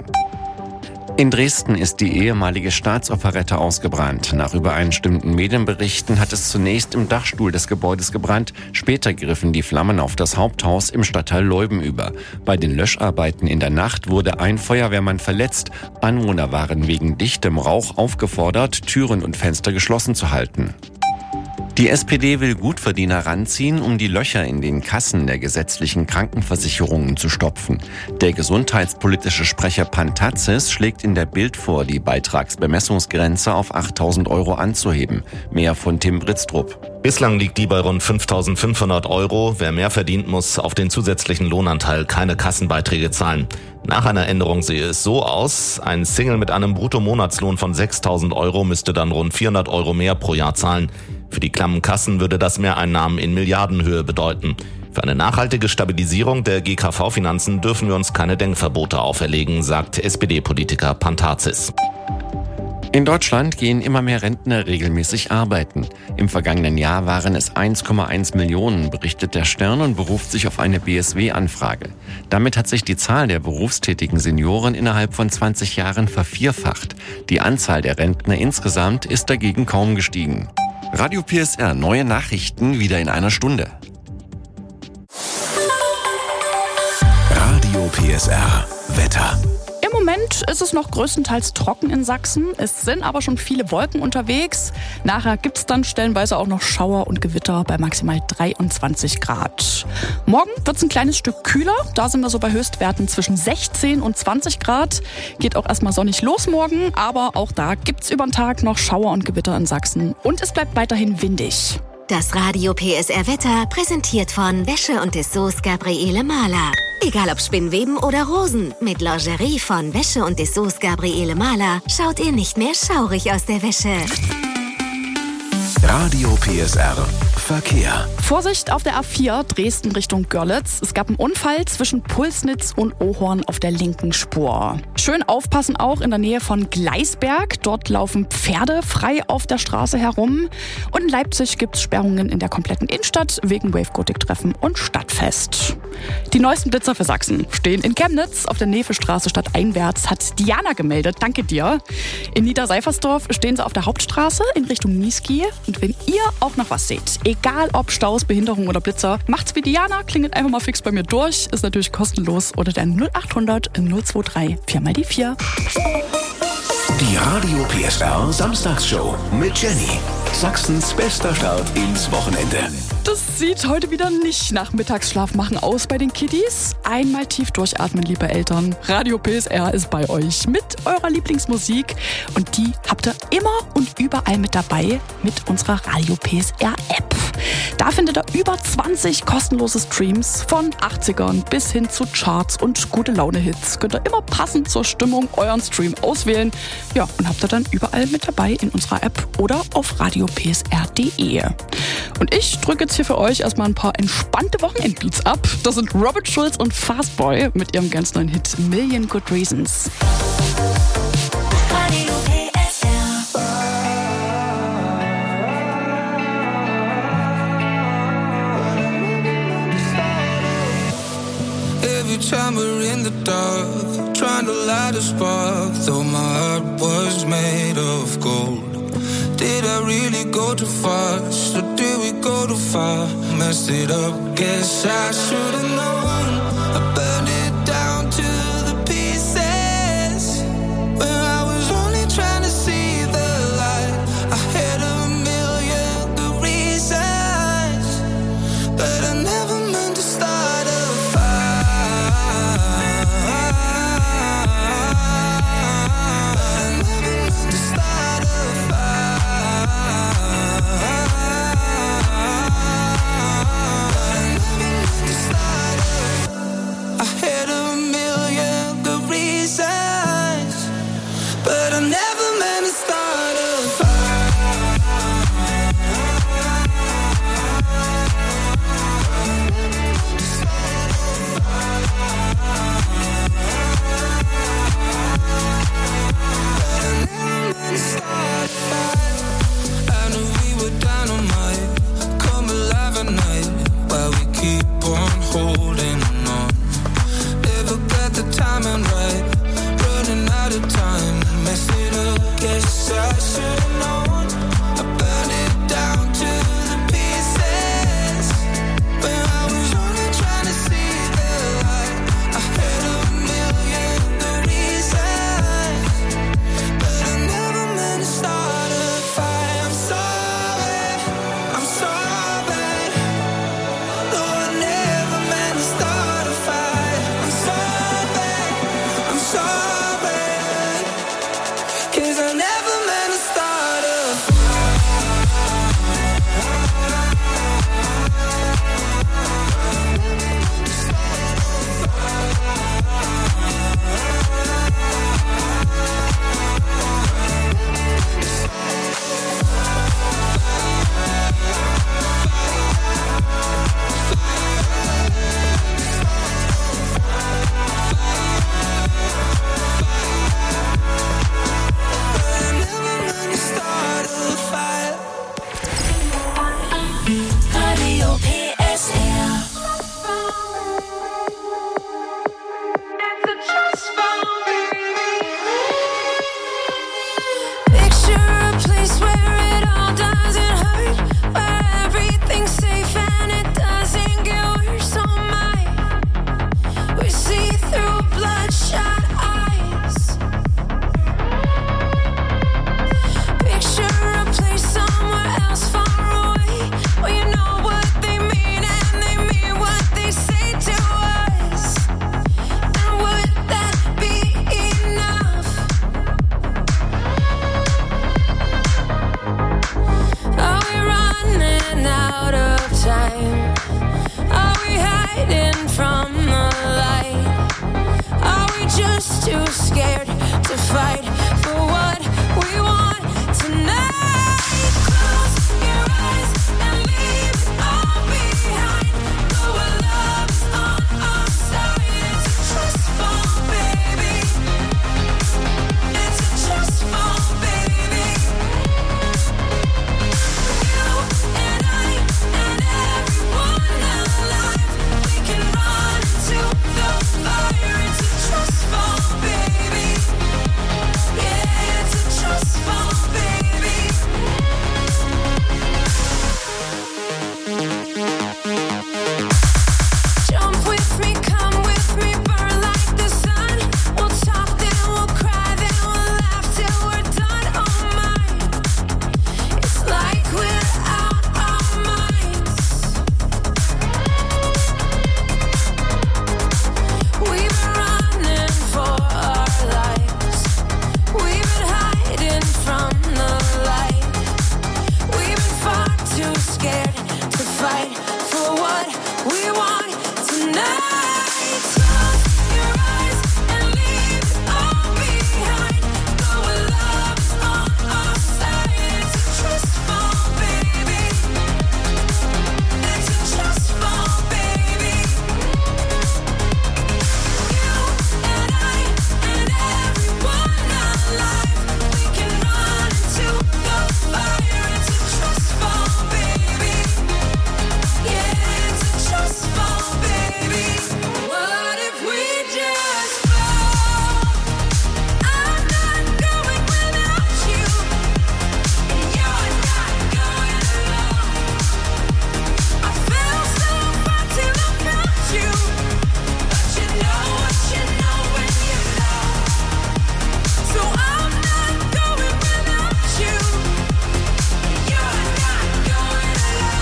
In Dresden ist die ehemalige Staatsoperette ausgebrannt. Nach übereinstimmenden Medienberichten hat es zunächst im Dachstuhl des Gebäudes gebrannt. Später griffen die Flammen auf das Haupthaus im Stadtteil Leuben über. Bei den Löscharbeiten in der Nacht wurde ein Feuerwehrmann verletzt. Anwohner waren wegen dichtem Rauch aufgefordert, Türen und Fenster geschlossen zu halten. Die S P D will Gutverdiener ranziehen, um die Löcher in den Kassen der gesetzlichen Krankenversicherungen zu stopfen. Der gesundheitspolitische Sprecher Pantazis schlägt in der Bild vor, die Beitragsbemessungsgrenze auf achttausend Euro anzuheben. Mehr von Tim Britztrup. Bislang liegt die bei rund fünftausendfünfhundert Euro. Wer mehr verdient, muss auf den zusätzlichen Lohnanteil keine Kassenbeiträge zahlen. Nach einer Änderung sehe es so aus: Ein Single mit einem Bruttomonatslohn von sechstausend Euro müsste dann rund vierhundert Euro mehr pro Jahr zahlen. Für die klammen Kassen würde das Mehreinnahmen in Milliardenhöhe bedeuten. Für eine nachhaltige Stabilisierung der G K V-Finanzen dürfen wir uns keine Denkverbote auferlegen, sagt S P D-Politiker Pantazis. In Deutschland gehen immer mehr Rentner regelmäßig arbeiten. Im vergangenen Jahr waren es eins Komma eins Millionen, berichtet der Stern und beruft sich auf eine B S W-Anfrage. Damit hat sich die Zahl der berufstätigen Senioren innerhalb von zwanzig Jahren vervierfacht. Die Anzahl der Rentner insgesamt ist dagegen kaum gestiegen. Radio P S R, neue Nachrichten wieder in einer Stunde. Radio P S R, Wetter. Im Moment ist es noch größtenteils trocken in Sachsen. Es sind aber schon viele Wolken unterwegs. Nachher gibt es dann stellenweise auch noch Schauer und Gewitter bei maximal dreiundzwanzig Grad. Morgen wird es ein kleines Stück kühler. Da sind wir so bei Höchstwerten zwischen sechzehn und zwanzig Grad. Geht auch erstmal sonnig los morgen. Aber auch da gibt es über den Tag noch Schauer und Gewitter in Sachsen. Und es bleibt weiterhin windig. Das Radio P S R Wetter präsentiert von Wäsche und Dessous Gabriele Mahler. Egal ob Spinnweben oder Rosen, mit Lingerie von Wäsche und Dessous Gabriele Mahler schaut ihr nicht mehr schaurig aus der Wäsche. Radio P S R Verkehr. Vorsicht auf der A vier Dresden Richtung Görlitz. Es gab einen Unfall zwischen Pulsnitz und Ohorn auf der linken Spur. Schön aufpassen auch in der Nähe von Gleisberg. Dort laufen Pferde frei auf der Straße herum. Und in Leipzig gibt es Sperrungen in der kompletten Innenstadt wegen Wave-Gothic-Treffen und Stadtfest. Die neuesten Blitzer für Sachsen stehen in Chemnitz. Auf der Nevestraße stadteinwärts hat Diana gemeldet. Danke dir. In Niederseifersdorf stehen sie auf der Hauptstraße in Richtung Niesky. Und wenn ihr auch noch was seht, egal ob Staus, Behinderung oder Blitzer, macht's wie Diana, klingelt einfach mal fix bei mir durch. Ist natürlich kostenlos. Oder der null acht hundert null zwei drei vier mal die vier. Die Radio P S R Samstagsshow mit Jenny. Sachsens bester Start ins Wochenende. Das sieht heute wieder nicht nach Mittagsschlaf machen aus bei den Kiddies. Einmal tief durchatmen, liebe Eltern. Radio P S R ist bei euch mit eurer Lieblingsmusik. Und die habt ihr immer und überall mit dabei mit unserer Radio P S R App. Da findet ihr über zwanzig kostenlose Streams von achtzigern bis hin zu Charts und gute Laune-Hits. Könnt ihr immer passend zur Stimmung euren Stream auswählen. Ja, und habt ihr dann überall mit dabei in unserer App oder auf radio p s r punkt d e. Und ich drücke jetzt hier für euch erstmal ein paar entspannte Wochenendbeats ab. Das sind Robert Schulz und Fastboy mit ihrem ganz neuen Hit Million Good Reasons. Radio P S R. Every time we're in the dark, trying to light a spark, though my heart was made of gold. Did I really go too fast, or did we go too far? Messed it up, guess I should've known. I burned it down to the pieces, when I was only trying to see the light. I had a million good reasons. the time to mess it up. Guess I should've known. I burned it down to the pieces. When I was only trying to see the light, I had a million good reasons, but I never meant to start a fight. I'm sorry, I'm sorry. No, I never meant to start a fight. I'm sorry, I'm sorry, 'cause I never meant to start a Radio P S R. Picture a place where it all doesn't hurt, where everything's safe and it doesn't get worse. Oh my, we see through bloodshot eyes. Picture a place somewhere else far away, where you know what they mean and they mean what they say to us. And would that be enough? Are we running out of time? Are we hiding from the light? Are we just too scared to fight for what we want tonight? Close your eyes and leave it all behind. Go where love's on our side. It's a trust fall, baby. It's a trust fall, baby. You and I and everyone alive, we can run to the fire. It's a trust fall, baby. Yeah, it's a trust fall, baby. Jump with me, come with me, burn like the sun. We'll talk, then we'll cry, then we'll laugh till we're done. Oh my, it's like we're out our minds. We've been running for our lives. We've been hiding from the light. We've been far too scared to fight for what we want tonight. Close your eyes and leave it all behind. Go where love's on our side. It's a trust fall, baby. It's a trust fall, baby. You and I and everyone alive, we can run to the fire. It's a trust fall, baby. Yeah, it's a trust fall, baby. What if we just fall? I'm not going without you, and you're not going alone. I fell so far till I found you, but you know what you know when you know. So I'm not going without you, and you're not going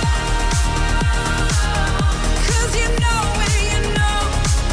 alone. 'Cause you know when you know.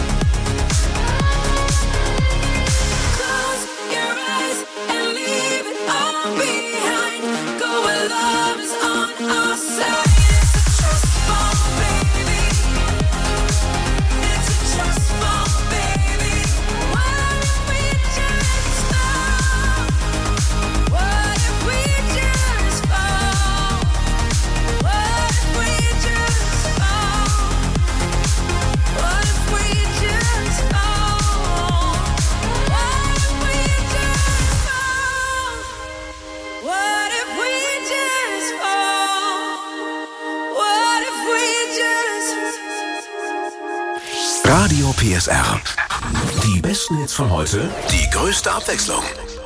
Close your eyes and leave it all behind. Go where love is on our side. It's a trust fall, baby. It's a trust fall, baby. What if we just fall? What if we just fall? What if we just fall? What if we just fall? What if we just fall? What if we just fall? What if we just Radio P S R. Die besten Hits von heute, die größte Abwechslung.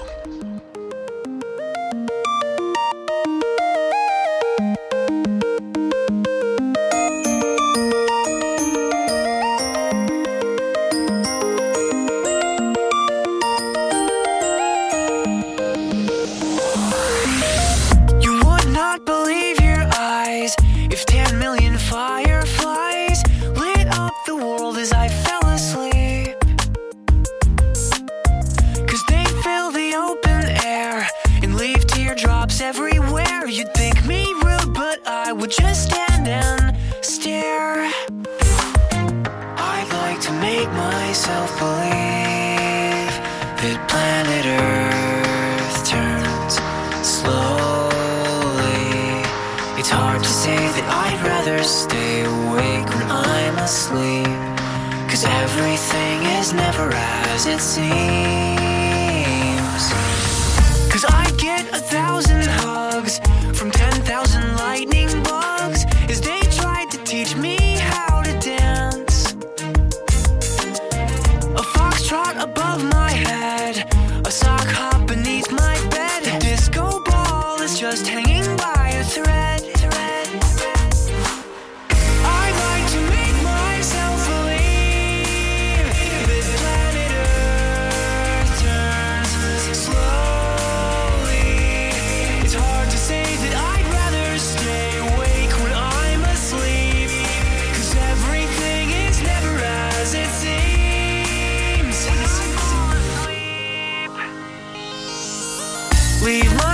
Everywhere, you'd think me rude, but I would just stand and stare. I'd like to make myself believe that planet Earth turns slowly. It's hard to say that I'd rather stay awake when I'm asleep, 'cause everything is never as it seems. 'Cause I get a thousand hugs from ten thousand lightning bugs as they tried to teach me how to dance. A foxtrot above my head, a sock hop beneath my bed. A disco ball is just hanging by a thread. I'd like to make myself believe that planet Earth turns slow. Leave my